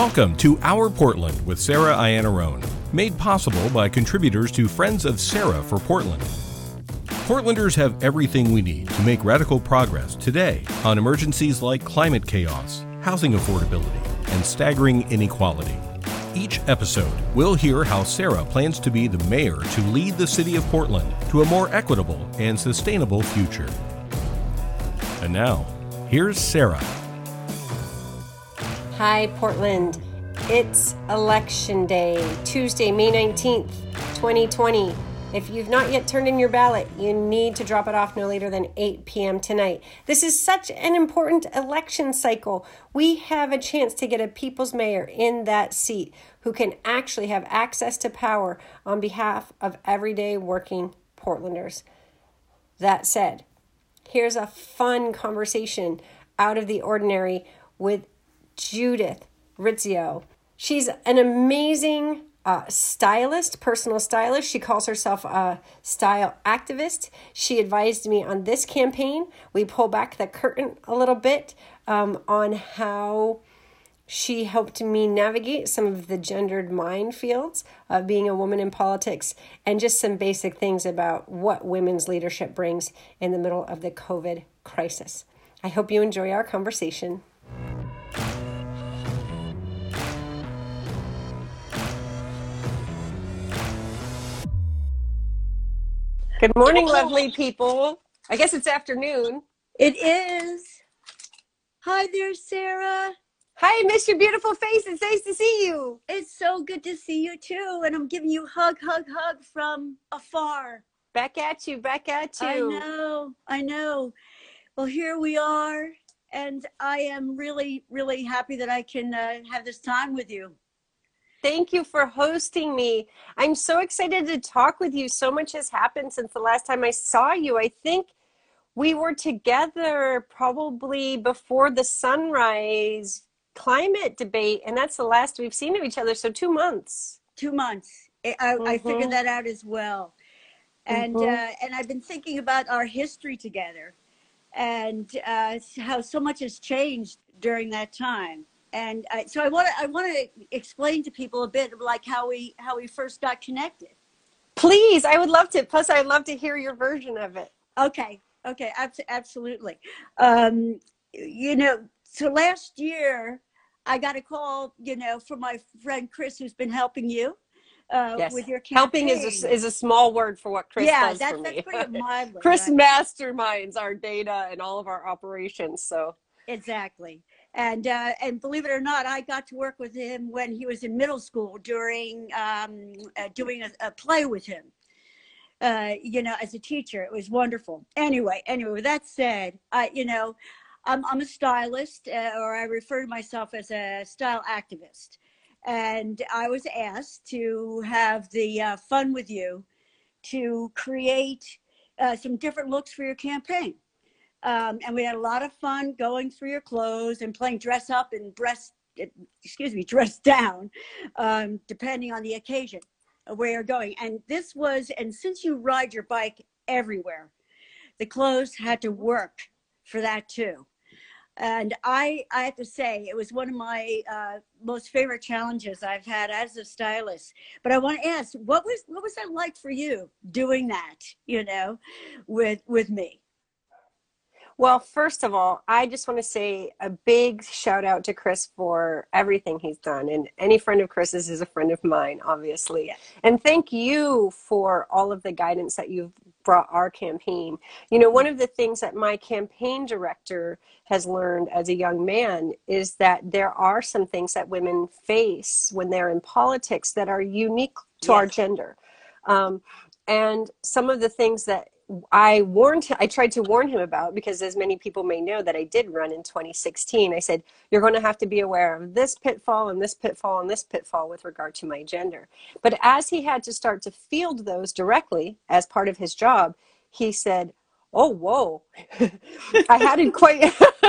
Welcome to Our Portland with Sarah Iannarone, made possible by contributors to Friends of Sarah for Portland. Portlanders have everything we need to make radical progress today on emergencies like climate chaos, housing affordability, and staggering inequality. Each episode, we'll hear how Sarah plans to be the mayor to lead the city of Portland to a more equitable and sustainable future. And now, here's Sarah. Hi, Portland. It's Election Day, Tuesday, May 19th, 2020. If you've not yet turned in your ballot, you need to drop it off no later than 8 p.m. tonight. This is such an important election cycle. We have a chance to get a people's mayor in that seat who can actually have access to power on behalf of everyday working Portlanders. That said, here's a fun conversation out of the ordinary with Judith Rizzio. She's an amazing stylist, personal stylist. She calls herself a style activist. She advised me on this campaign. We pull back the curtain a little bit on how she helped me navigate some of the gendered minefields of being a woman in politics and just some basic things about what women's leadership brings in the middle of the COVID crisis. I hope you enjoy our conversation. Good morning, lovely people. I guess it's afternoon. It is. Hi there, Sarah. Hi, miss your beautiful face. It's nice to see you. It's so good to see you too. And I'm giving you hug from afar. Back at you. I know. Well, here we are. And I am really, really happy that I can have this time with you. Thank you for hosting me. I'm so excited to talk with you. So much has happened since the last time I saw you. I think we were together probably before the sunrise climate debate, and that's the last we've seen of each other. So 2 months. 2 months. I figured that out as well. And I've been thinking about our history together and how so much has changed during that time. And so I want to explain to people a bit of like how we first got connected. Please, I would love to. Plus, I'd love to hear your version of it. Okay, absolutely. So last year I got a call, from my friend Chris, who's been helping you with your campaign. Helping is a small word for what Chris does for me. That's pretty mild. Chris masterminds our data and all of our operations. So exactly. And believe it or not, I got to work with him when he was in middle school during doing a play with him, as a teacher. It was wonderful. Anyway, with that said, I'm a stylist, or I refer to myself as a style activist. And I was asked to have the fun with you to create some different looks for your campaign. And we had a lot of fun going through your clothes and playing dress up and dress down, depending on the occasion of where you're going. And since you ride your bike everywhere, the clothes had to work for that too. And I have to say, it was one of my most favorite challenges I've had as a stylist. But I want to ask, what was that like for you doing that, with me? Well, first of all, I just want to say a big shout out to Chris for everything he's done. And any friend of Chris's is a friend of mine, obviously. Yeah. And thank you for all of the guidance that you've brought our campaign. One of the things that my campaign director has learned as a young man is that there are some things that women face when they're in politics that are unique to our gender. And some of the things that I tried to warn him about, because as many people may know that I did run in 2016, I said, you're going to have to be aware of this pitfall and this pitfall and this pitfall with regard to my gender. But as he had to start to field those directly as part of his job, he said, oh, whoa, I hadn't quite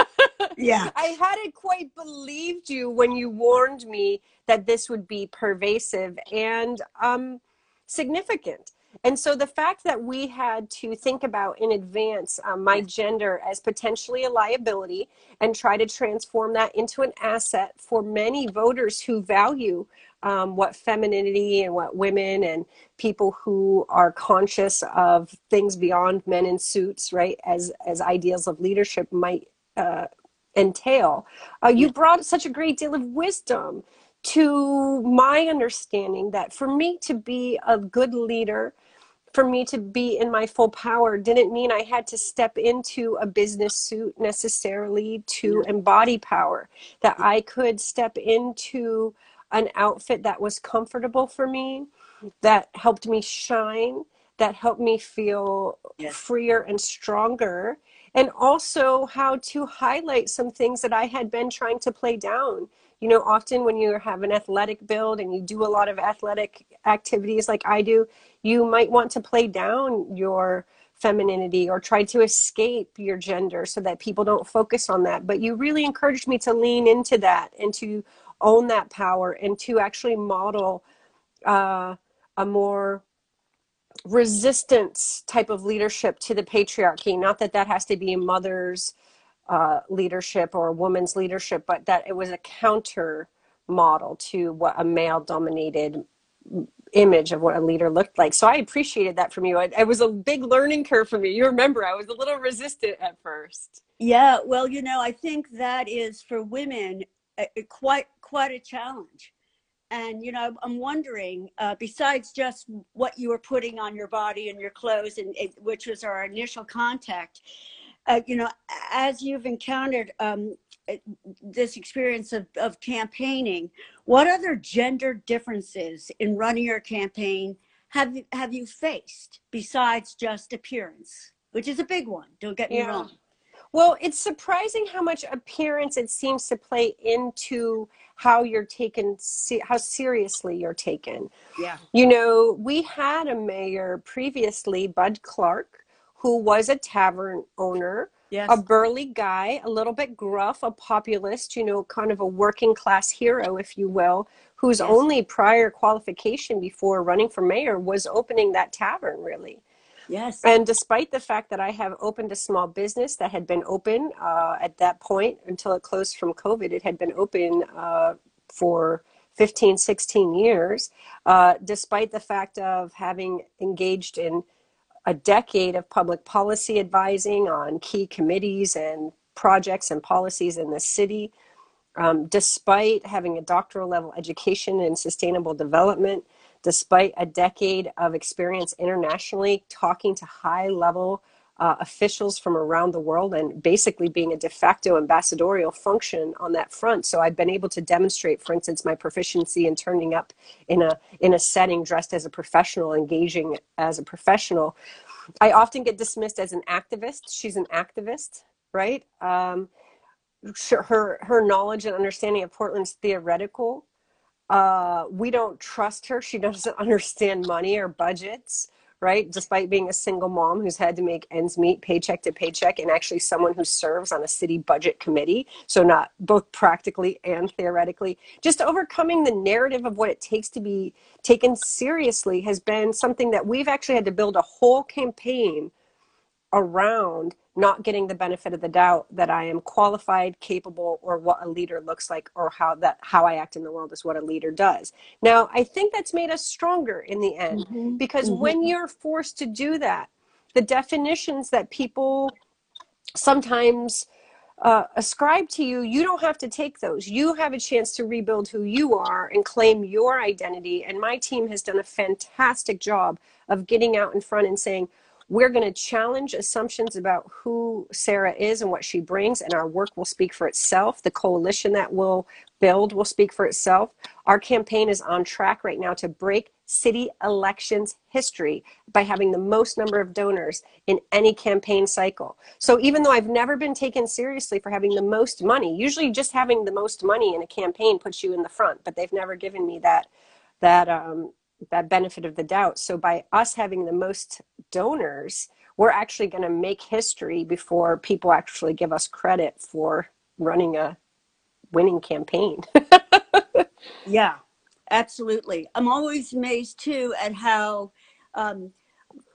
believed you when you warned me that this would be pervasive and significant. And so the fact that we had to think about in advance my Yes. gender as potentially a liability and try to transform that into an asset for many voters who value what femininity and what women and people who are conscious of things beyond men in suits, right, as ideals of leadership might entail. You Yes. brought such a great deal of wisdom to my understanding that for me to be a good leader, for me to be in my full power, didn't mean I had to step into a business suit necessarily to No. embody power, that I could step into an outfit that was comfortable for me, that helped me shine, that helped me feel Yes. freer and stronger, and also how to highlight some things that I had been trying to play down. You know, often when you have an athletic build and you do a lot of athletic activities like I do, you might want to play down your femininity or try to escape your gender so that people don't focus on that. But you really encouraged me to lean into that and to own that power and to actually model uh, a more resistance type of leadership to the patriarchy. Not that that has to be a mother's leadership or a woman's leadership, but that it was a counter model to what a male dominated image of what a leader looked like. So I appreciated that from you. It was a big learning curve for me. You remember, I was a little resistant at first. Yeah, well, I think that is for women quite a challenge. And I'm wondering, besides just what you were putting on your body and your clothes, and which was our initial contact, as you've encountered uh, this experience of campaigning, what other gender differences in running your campaign have you faced besides just appearance, which is a big one? Don't get me Yeah. wrong. Well, it's surprising how much appearance it seems to play into how you're taken, how seriously you're taken. Yeah. You know, we had a mayor previously, Bud Clark, who was a tavern owner, a Yes. burly guy, a little bit gruff, a populist, you know, kind of a working class hero, if you will, whose Yes. only prior qualification before running for mayor was opening that tavern, really. Yes. And despite the fact that I have opened a small business that had been open at that point until it closed from COVID, it had been open for 15, 16 years, despite the fact of having engaged in a decade of public policy advising on key committees and projects and policies in the city, despite having a doctoral level education in sustainable development, despite a decade of experience internationally talking to high level officials from around the world and basically being a de facto ambassadorial function on that front. So I've been able to demonstrate, for instance, my proficiency in turning up in a setting dressed as a professional, engaging as a professional. I often get dismissed as an activist. She's an activist, right? Her knowledge and understanding of Portland's theoretical. We don't trust her. She doesn't understand money or budgets, right? Despite being a single mom who's had to make ends meet paycheck to paycheck, and actually someone who serves on a city budget committee. So not both practically and theoretically. Just overcoming the narrative of what it takes to be taken seriously has been something that we've actually had to build a whole campaign around not getting the benefit of the doubt that I am qualified, capable, or what a leader looks like, or how I act in the world is what a leader does. Now, I think that's made us stronger in the end, Hmm. because when Hmm. you're forced to do that, the definitions that people sometimes ascribe to you, you don't have to take those. You have a chance to rebuild who you are and claim your identity. And my team has done a fantastic job of getting out in front and saying, we're going to challenge assumptions about who Sarah is and what she brings, and our work will speak for itself. The coalition that we'll build will speak for itself. Our campaign is on track right now to break city elections history by having the most number of donors in any campaign cycle. So even though I've never been taken seriously for having the most money, usually just having the most money in a campaign puts you in the front, but they've never given me that that benefit of the doubt. So by us having the most donors, we're actually going to make history before people actually give us credit for running a winning campaign. Yeah, absolutely. I'm always amazed too at how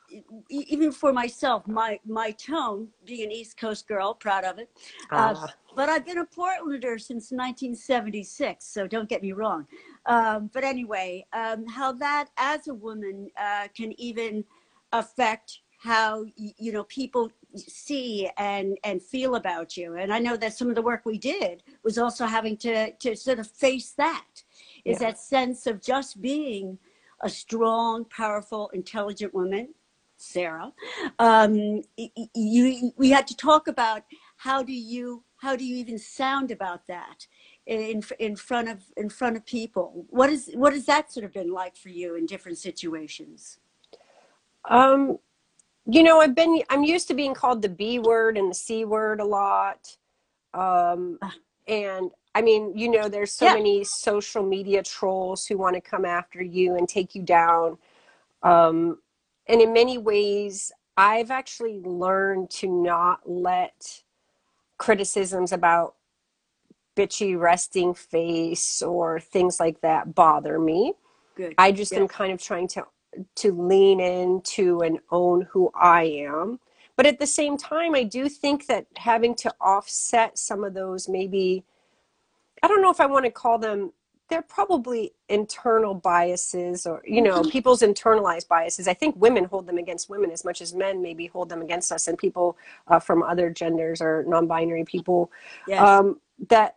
even for myself, my tone, being an East Coast girl, proud of it. Ah, But I've been a Portlander since 1976, so don't get me wrong. But anyway, how that as a woman can even affect how people see and feel about you. And I know that some of the work we did was also having to sort of face that, is yeah. that sense of just being a strong, powerful, intelligent woman, Sarah. We had to talk about how do you even sound about that in front of people. What has that sort of been like for you in different situations? Um, I'm used to being called the B word and the C word a lot. Um, and I mean, there's so Yeah, many social media trolls who want to come after you and take you down. Um, and in many ways, I've actually learned to not let criticisms about bitchy resting face or things like that bother me. good. I just Yeah, am kind of trying to lean into and own who I am. But at the same time, I do think that having to offset some of those, maybe, I don't know if I want to call them, they're probably internal biases, or people's internalized biases. I think women hold them against women as much as men maybe hold them against us, and people from other genders or non-binary people. yes, That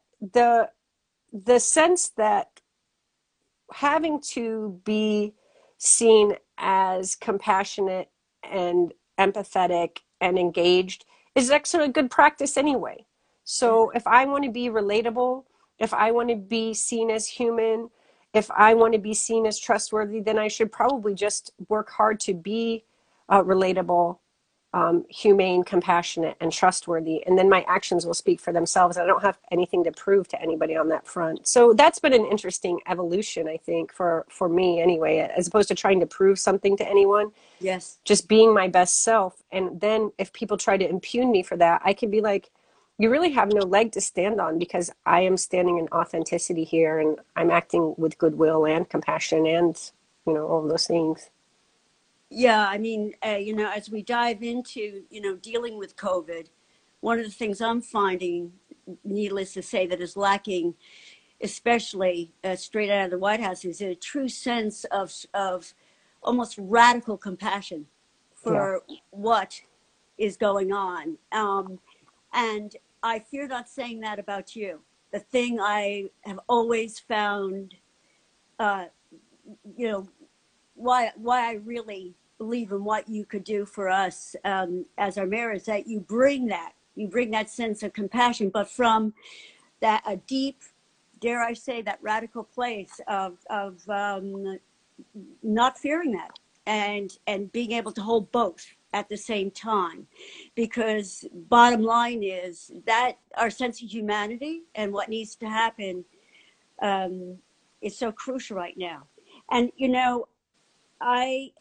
the sense that having to be seen as compassionate and empathetic and engaged is actually a good practice anyway. yeah. So if I want to be relatable, if I want to be seen as human, if I want to be seen as trustworthy, then I should probably just work hard to be relatable, humane, compassionate, and trustworthy. And then my actions will speak for themselves. I don't have anything to prove to anybody on that front. So that's been an interesting evolution, I think, for me anyway, as opposed to trying to prove something to anyone, Yes. just being my best self. And then if people try to impugn me for that, I can be like, you really have no leg to stand on, because I am standing in authenticity here, and I'm acting with goodwill and compassion and, all of those things. Yeah, I mean, as we dive into, dealing with COVID, one of the things I'm finding, needless to say, that is lacking, especially straight out of the White House, is a true sense of almost radical compassion Yeah. for what is going on. And I fear not saying that about you. The thing I have always found, uh, you know, why I really believe in what you could do for us as our mayor, is that you bring that sense of compassion, but from that a deep, dare I say, that radical place of not fearing that, and being able to hold both at the same time, because bottom line is that our sense of humanity and what needs to happen um, is so crucial right now. And I,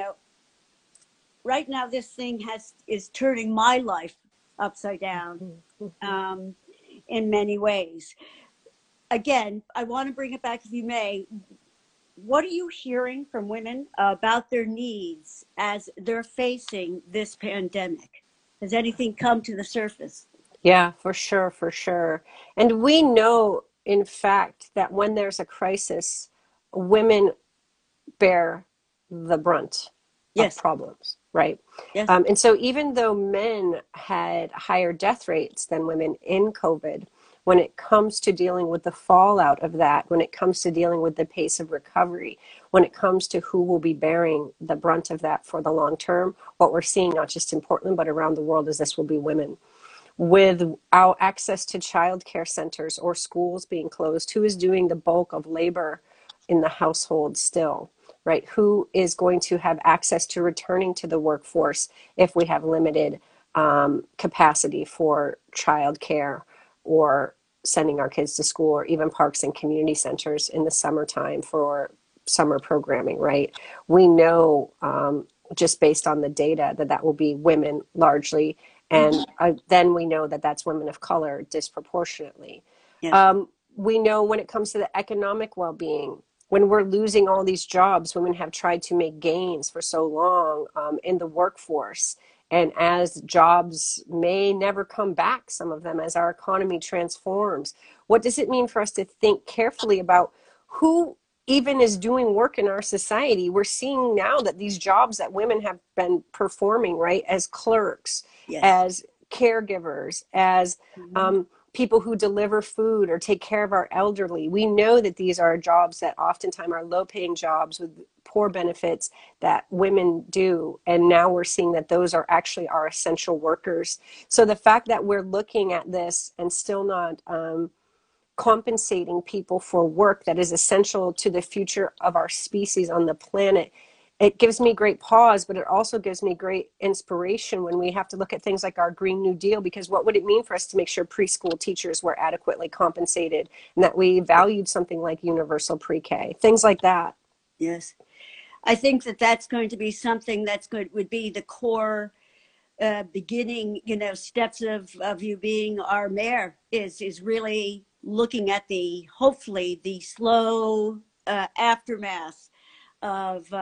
right now this thing is turning my life upside down um, in many ways. Again, I want to bring it back, if you may. What are you hearing from women about their needs as they're facing this pandemic? Has anything come to the surface? Yeah, for sure, for sure. And we know, in fact, that when there's a crisis, women bear the brunt of Yes, problems, right? yes, And so even though men had higher death rates than women in COVID, when it comes to dealing with the fallout of that, when it comes to dealing with the pace of recovery, when it comes to who will be bearing the brunt of that for the long term, what we're seeing, not just in Portland, but around the world, is this will be women. Without access to childcare centers or schools being closed, who is doing the bulk of labor in the household still, right? Who is going to have access to returning to the workforce if we have limited capacity for childcare, or sending our kids to school, or even parks and community centers in the summertime for summer programming, right? We know, just based on the data, that will be women largely. And mhm, then we know that that's women of color disproportionately. yes, We know when it comes to the economic well-being, when we're losing all these jobs, women have tried to make gains for so long in the workforce. And as jobs may never come back, some of them, as our economy transforms, what does it mean for us to think carefully about who even is doing work in our society? We're seeing now that these jobs that women have been performing, right, as clerks, Yes. as caregivers, as people who deliver food or take care of our elderly. We know that these are jobs that oftentimes are low-paying jobs with poor benefits that women do. And now we're seeing that those are actually our essential workers. So the fact that we're looking at this and still not compensating people for work that is essential to the future of our species on the planet, it gives me great pause, but it also gives me great inspiration when we have to look at things like our Green New Deal, because what would it mean for us to make sure preschool teachers were adequately compensated and that we valued something like universal pre-K, things like that. Yes. I think that that's going to be something that's good, would be the core beginning, steps of you being our mayor is really looking at hopefully the slow aftermath of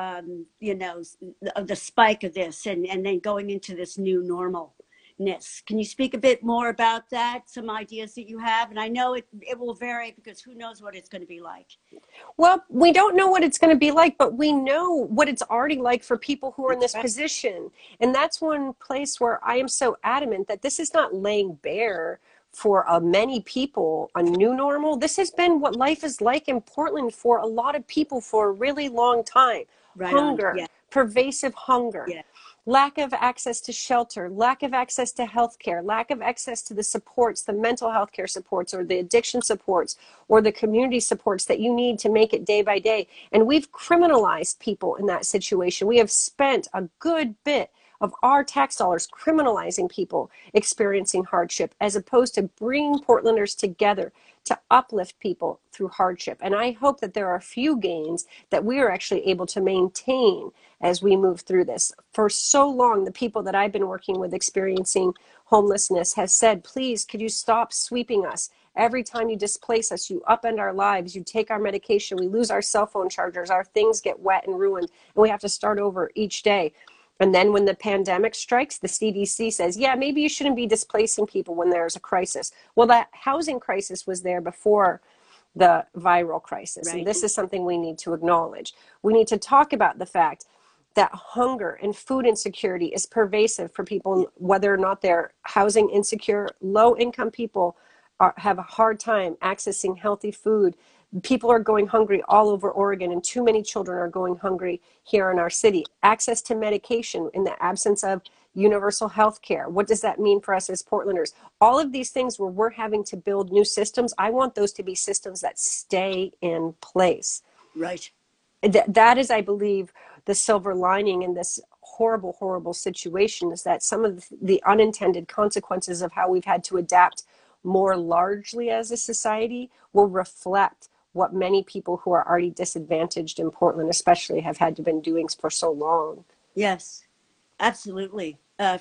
of the spike of this, and then going into this new normalness. Can you speak a bit more about that? Some ideas that you have, and I know it will vary because who knows what it's going to be like. Well, we don't know what it's going to be like, but we know what it's already like for people who are in this Right. position. And that's one place where I am so adamant that this is not laying bare for many people a new normal. This has been what life is like in Portland for a lot of people for a really long time. Right on. Hunger, Yeah. pervasive hunger. Yeah. Lack of access to shelter, lack of access to healthcare, lack of access to the supports, the mental health care supports or the addiction supports or the community supports that you need to make it day by day. And we've criminalized people in that situation. We have spent a good bit of our tax dollars criminalizing people experiencing hardship, as opposed to bringing Portlanders together to uplift people through hardship. And I hope that there are a few gains that we are actually able to maintain as we move through this. For so long, the people that I've been working with experiencing homelessness has said, please, could you stop sweeping us? Every time you displace us, you upend our lives, you take our medication, we lose our cell phone chargers, our things get wet and ruined, and we have to start over each day. And then when the pandemic strikes, the CDC says, yeah, maybe you shouldn't be displacing people when there's a crisis. Well, that housing crisis was there before the viral crisis. Right. And this is something we need to acknowledge. We need to talk about the fact that hunger and food insecurity is pervasive for people, whether or not they're housing insecure. Low income people have a hard time accessing healthy food. People are going hungry all over Oregon, and too many children are going hungry here in our city. Access to medication in the absence of universal health care. What does that mean for us as Portlanders? All of these things where we're having to build new systems, I want those to be systems that stay in place. Right. That is, I believe, the silver lining in this horrible, horrible situation, is that some of the unintended consequences of how we've had to adapt more largely as a society will reflect what many people who are already disadvantaged in Portland especially have had to been doing for so long. Yes, absolutely.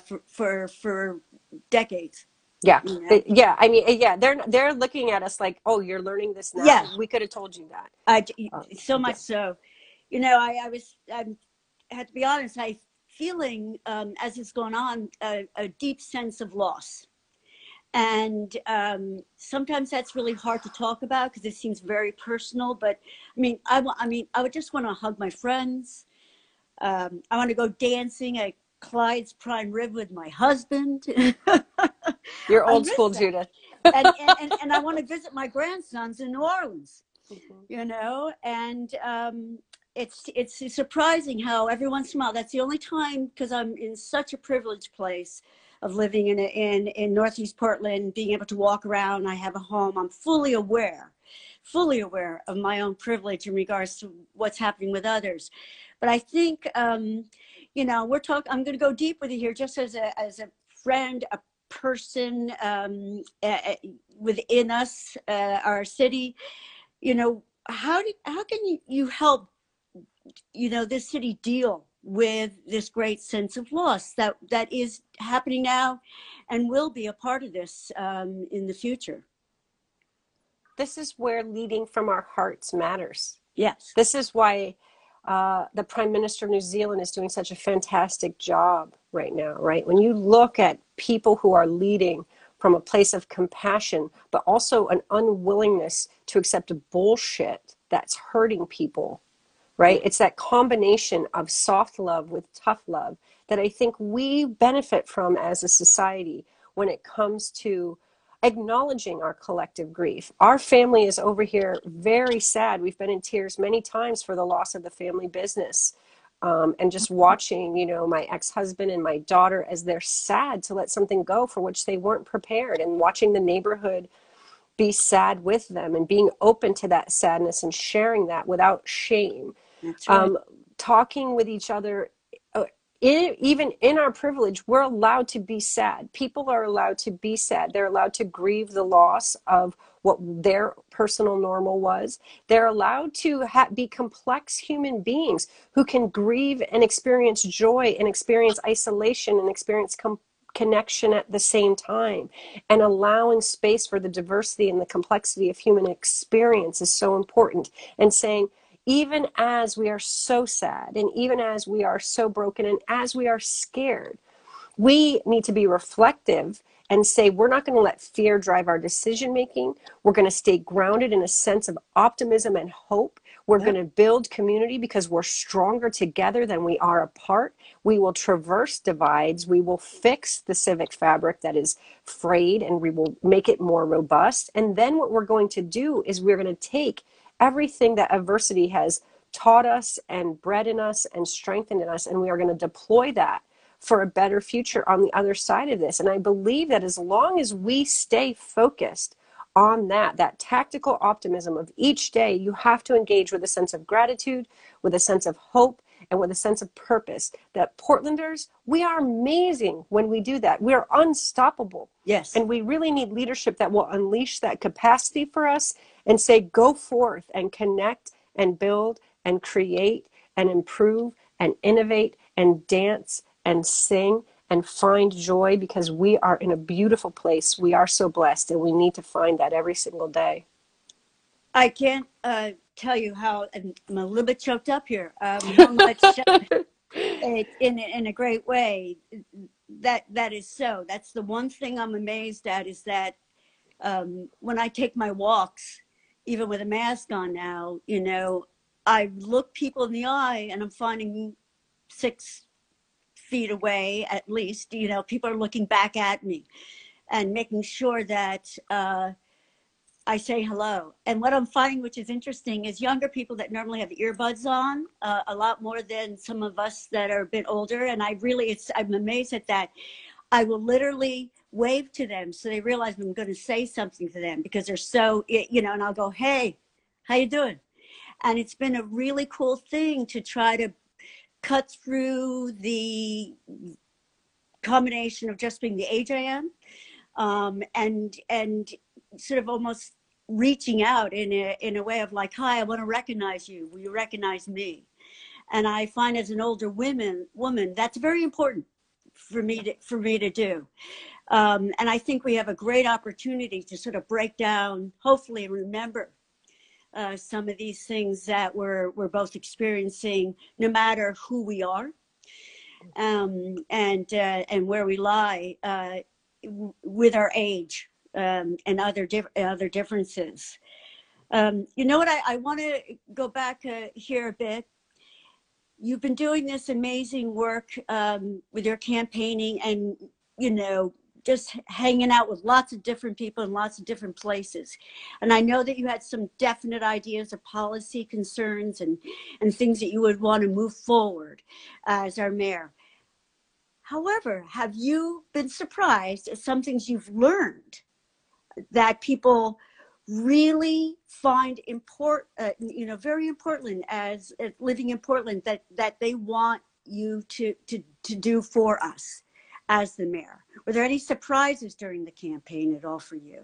For decades. Yeah. You know? Yeah. I mean, yeah, they're looking at us like, oh, you're learning this now. Yeah. We could have told you that. So much so. I had to be honest, I feeling as it's going on a deep sense of loss. And sometimes that's really hard to talk about because it seems very personal. But I would just want to hug my friends. I want to go dancing at Clyde's Prime Rib with my husband. You're old school, Judith. and I want to visit my grandsons in New Orleans. And it's surprising how every once in a while, that's the only time, because I'm in such a privileged place of living in Northeast Portland, being able to walk around. I have a home. I'm fully aware of my own privilege in regards to what's happening with others. But I think, I'm going to go deep with you here, just as a friend, a person within us, our city. How can you help, this city deal with this great sense of loss that is happening now and will be a part of this in the future? This is where leading from our hearts matters. Yes. This is why the Prime Minister of New Zealand is doing such a fantastic job right now, right? When you look at people who are leading from a place of compassion, but also an unwillingness to accept bullshit that's hurting people, right? It's that combination of soft love with tough love that I think we benefit from as a society when it comes to acknowledging our collective grief. Our family is over here very sad. We've been in tears many times for the loss of the family business. And just watching, my ex-husband and my daughter as they're sad to let something go for which they weren't prepared, and watching the neighborhood be sad with them and being open to that sadness and sharing that without shame. That's right. Talking with each other. Even in our privilege, we're allowed to be sad. People are allowed to be sad. They're allowed to grieve the loss of what their personal normal was. They're allowed to be complex human beings who can grieve and experience joy and experience isolation and experience connection at the same time. And allowing space for the diversity and the complexity of human experience is so important. And saying, even as we are so sad, and even as we are so broken, and as we are scared, we need to be reflective and say, we're not going to let fear drive our decision making. We're going to stay grounded in a sense of optimism and hope. We're going to build community because we're stronger together than we are apart. We will traverse divides. We will fix the civic fabric that is frayed, and we will make it more robust. And then what we're going to do is we're going to take everything that adversity has taught us and bred in us and strengthened in us, and we are going to deploy that for a better future on the other side of this. And I believe that as long as we stay focused on that tactical optimism of each day, you have to engage with a sense of gratitude, with a sense of hope, and with a sense of purpose. That Portlanders, we are amazing when we do that. We're unstoppable. Yes. And we really need leadership that will unleash that capacity for us and say, go forth and connect and build and create and improve and innovate and dance and sing and find joy, because we are in a beautiful place. We are so blessed, and we need to find that every single day. I can't tell you how, and I'm a little bit choked up here, how much in a great way that is so. That's the one thing I'm amazed at, is that when I take my walks, even with a mask on now, I look people in the eye and I'm finding 6 feet away at least, people are looking back at me and making sure that I say hello. And what I'm finding, which is interesting, is younger people that normally have earbuds on a lot more than some of us that are a bit older. And I'm amazed at that. I will literally wave to them so they realize I'm going to say something to them, because they're so, and I'll go, hey, how you doing? And it's been a really cool thing to try to cut through the combination of just being the age I am, and sort of almost reaching out in a way of like, hi, I want to recognize you. Will you recognize me? And I find as an older woman, that's very important for me to do. And I think we have a great opportunity to sort of break down, hopefully, and remember some of these things that we're both experiencing, no matter who we are, and where we lie with our age, and other differences. You know what? I want to go back here a bit. You've been doing this amazing work with your campaigning, and just hanging out with lots of different people in lots of different places. And I know that you had some definite ideas of policy concerns and things that you would want to move forward as our mayor. However, have you been surprised at some things you've learned that people really find very important as living in Portland, that they want you to do for us as the mayor? Were there any surprises during the campaign at all for you?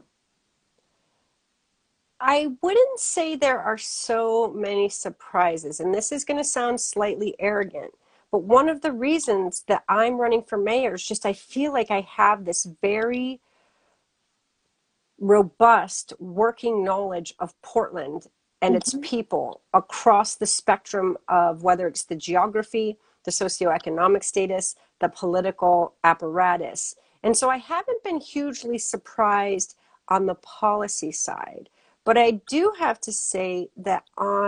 I wouldn't say there are so many surprises, and this is going to sound slightly arrogant, but one of the reasons that I'm running for mayor is just I feel like I have this very robust working knowledge of Portland and its people across the spectrum of whether it's the geography, the socioeconomic status, the political apparatus. And so I haven't been hugely surprised on the policy side. But I do have to say that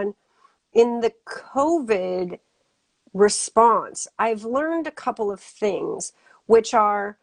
in the COVID response, I've learned a couple of things, which are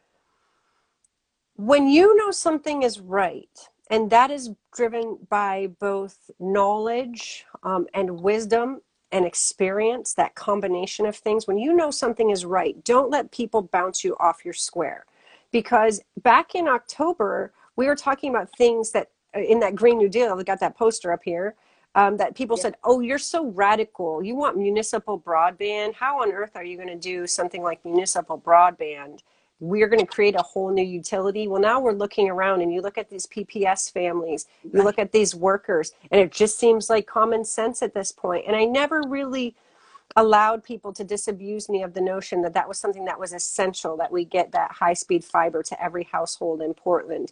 when you know something is right, and that is driven by both knowledge and wisdom and experience, that combination of things, when you know something is right, don't let people bounce you off your square. Because back in October, we were talking about things that in that Green New Deal, we got that poster up here, that people said, oh, you're so radical. You want municipal broadband? How on earth are you going to do something like municipal broadband? We're going to create a whole new utility. Well, now we're looking around and you look at these PPS families, you look at these workers, and it just seems like common sense at this point. And I never really allowed people to disabuse me of the notion that that was something that was essential, that we get that high-speed fiber to every household in Portland.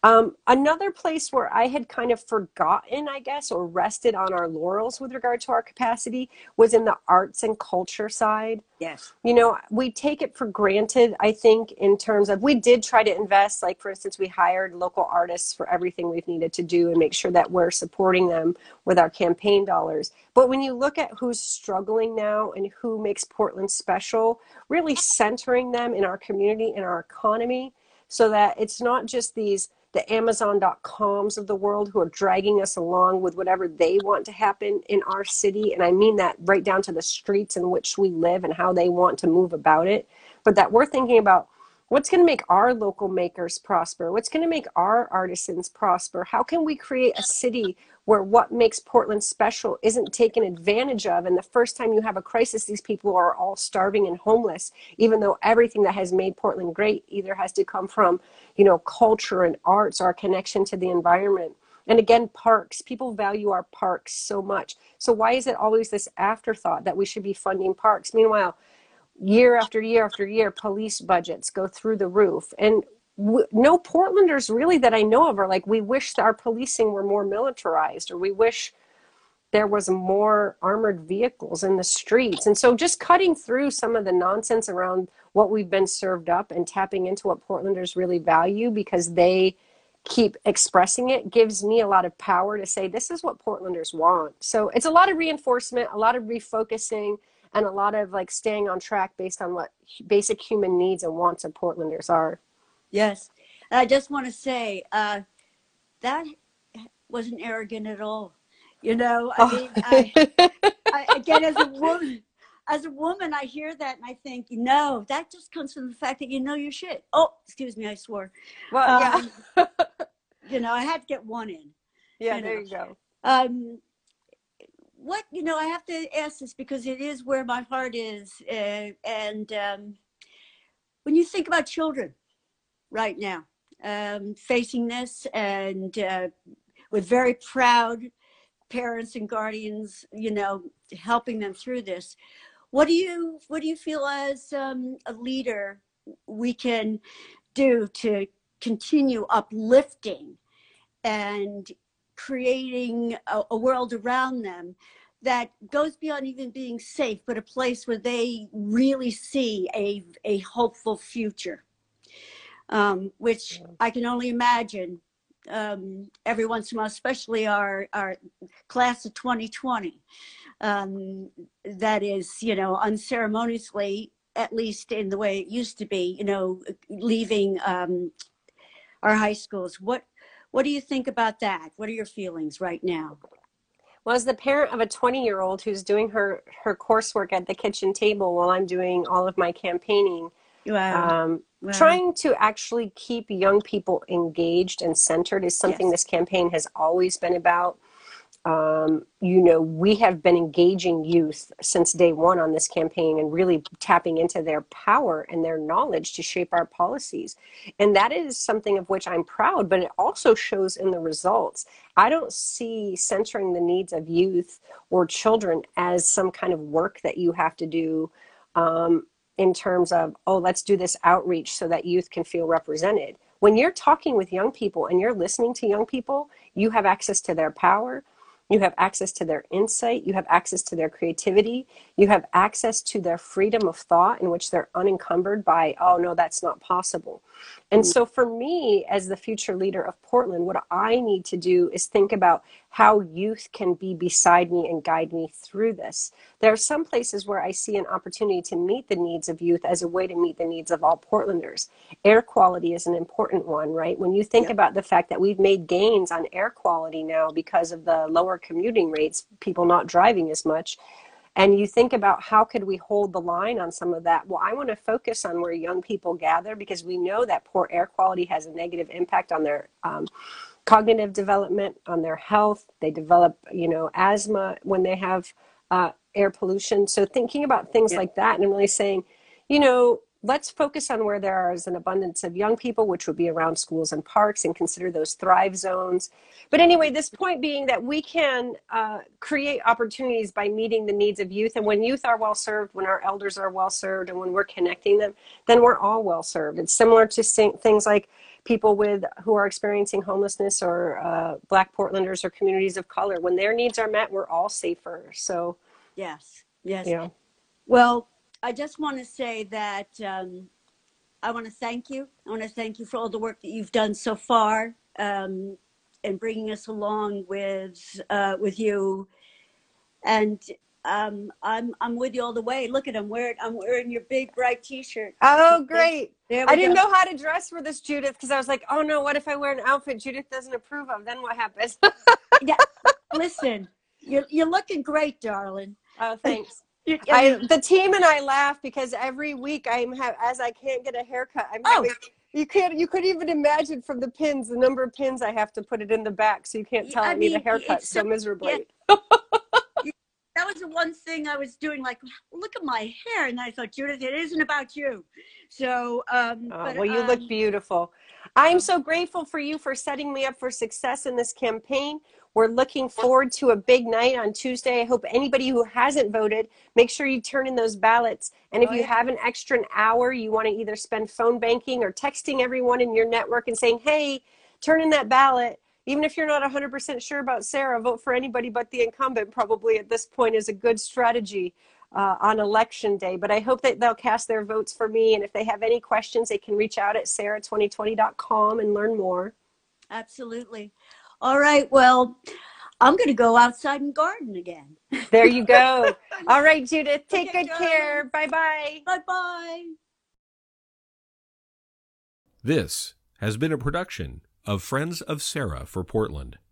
Another place where I had kind of forgotten, I guess, or rested on our laurels with regard to our capacity was in the arts and culture side. Yes. You know, we take it for granted, I think, in terms of, we did try to invest, like, for instance, we hired local artists for everything we've needed to do and make sure that we're supporting them with our campaign dollars. But when you look at who's struggling now and who makes Portland special, really centering them in our community, in our economy, so that it's not just the Amazon.coms of the world who are dragging us along with whatever they want to happen in our city. And I mean that right down to the streets in which we live and how they want to move about it. But that we're thinking about what's going to make our local makers prosper? What's going to make our artisans prosper? How can we create a city where what makes Portland special isn't taken advantage of? And the first time you have a crisis, these people are all starving and homeless, even though everything that has made Portland great either has to come from, you know, culture and arts, our connection to the environment. And again, parks, people value our parks so much. So why is it always this afterthought that we should be funding parks? Meanwhile, year after year after year, police budgets go through the roof. And no Portlanders really that I know of are like, we wish our policing were more militarized, or we wish there was more armored vehicles in the streets. And so just cutting through some of the nonsense around what we've been served up and tapping into what Portlanders really value because they keep expressing it gives me a lot of power to say, this is what Portlanders want. So it's a lot of reinforcement, a lot of refocusing, and a lot of like staying on track based on what basic human needs and wants of Portlanders are. Yes. I just want to say that wasn't arrogant at all. You know, I mean, I again, as a woman, I hear that and I think, no, that just comes from the fact that you know your shit. Oh, excuse me, I swore. Well, yeah. You know, I had to get one in. Yeah, you know. there you go. What, you know, I have to ask this because it is where my heart is. And when you think about children right now facing this and with very proud parents and guardians, you know, helping them through this, what do you feel as a leader we can do to continue uplifting and creating a world around them that goes beyond even being safe, but a place where they really see a hopeful future, which I can only imagine every once in a while, especially our class of 2020, that is, you know, unceremoniously, at least in the way it used to be, you know, leaving our high schools. What do you think about that? What are your feelings right now? Well, as the parent of a 20-year-old who's doing her coursework at the kitchen table while I'm doing all of my campaigning, Wow. trying to actually keep young people engaged and centered is something Yes. this campaign has always been about. You know, we have been engaging youth since day one on this campaign and really tapping into their power and their knowledge to shape our policies. And that is something of which I'm proud, but it also shows in the results. I don't see centering the needs of youth or children as some kind of work that you have to do in terms of, oh, let's do this outreach so that youth can feel represented. When you're talking with young people and you're listening to young people, you have access to their power. You have access to their insight. You have access to their creativity. You have access to their freedom of thought in which they're unencumbered by, oh, no, that's not possible. And so for me, as the future leader of Portland, what I need to do is think about how youth can be beside me and guide me through this. There are some places where I see an opportunity to meet the needs of youth as a way to meet the needs of all Portlanders. Air quality is an important one, right? When you think about the fact that we've made gains on air quality now because of the lower commuting rates, people not driving as much, and you think about how could we hold the line on some of that. Well, I want to focus on where young people gather, because we know that poor air quality has a negative impact on their cognitive development, on their health. They develop, asthma when they have air pollution. So thinking about things like that and really saying, let's focus on where there is an abundance of young people, which would be around schools and parks, and consider those thrive zones. But anyway, this point being that we can create opportunities by meeting the needs of youth. And when youth are well served, when our elders are well served, and when we're connecting them, then we're all well served. It's similar to things like people who are experiencing homelessness, or Black Portlanders, or communities of color. When their needs are met, we're all safer. So Yes. yeah. Well, I just want to say that I want to thank you. I want to thank you for all the work that you've done so far, and bringing us along with you. And I'm with you all the way. Look at I'm wearing your big bright T-shirt. Oh, great! I didn't know how to dress for this, Judith, because I was like, oh no, what if I wear an outfit Judith doesn't approve of? Then what happens? Yeah, listen, you're looking great, darling. Oh, thanks. I mean, the team and I laugh because every week as I can't get a haircut, you couldn't even imagine from the pins, the number of pins I have to put it in the back, so you can't tell I need a haircut so miserably. Yeah. That was the one thing I was doing, like, look at my hair. And I thought, Judith, it isn't about you. So, well, you look beautiful. I'm so grateful for you for setting me up for success in this campaign. We're looking forward to a big night on Tuesday. I hope anybody who hasn't voted, make sure you turn in those ballots. And if you have an extra hour, you want to either spend phone banking or texting everyone in your network and saying, hey, turn in that ballot. Even if you're not 100% sure about Sarah, vote for anybody but the incumbent probably at this point is a good strategy on election day. But I hope that they'll cast their votes for me. And if they have any questions, they can reach out at sarah2020.com and learn more. Absolutely. All right. Well, I'm going to go outside and garden again. There you go. All right, Judith, take good care. Bye-bye. Bye-bye. This has been a production of Friends of Sarah for Portland.